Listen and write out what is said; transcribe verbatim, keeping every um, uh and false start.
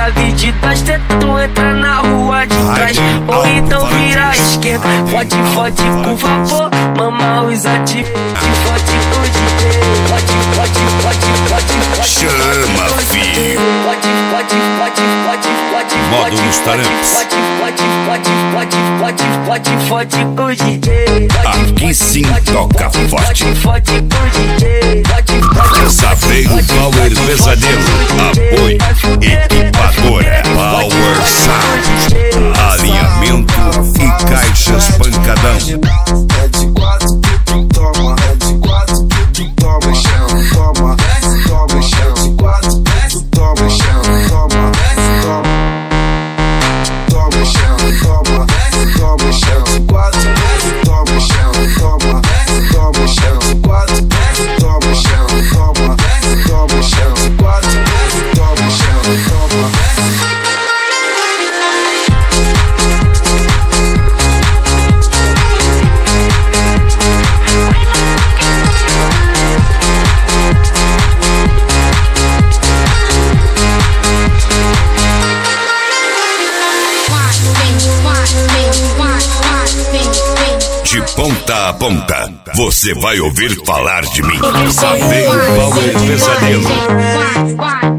chave de trás, tenta tu entra na rua de trás. Ou então vira a esquerda, fode, fode com vapor, mama os ativos, fode com D J. Fode, fode, fode, fode, fode. Chama, filho. Fode, fode, fode, fode, fode. Módulos Taramps. Fode, fode, fode, fode, fode, fode, fode com D J. Aqui sim toca forte. Fode, fode com D J. Saveiro Power Pesadelo. Apoio Equipadora Power Sound. Alinhamento e caixas pancadão. É de quatro que tu toma, é de quatro que tu toma, toma, toma, é de quatro que tu toma, toma, toma, toma, toma, toma, é de quatro que tu toma, toma, toma, é de quatro que tu toma, toma, toma, é de quatro que tu toma, toma. De ponta a ponta, você vai ouvir falar de mim. Saveiro Power Pesadelo.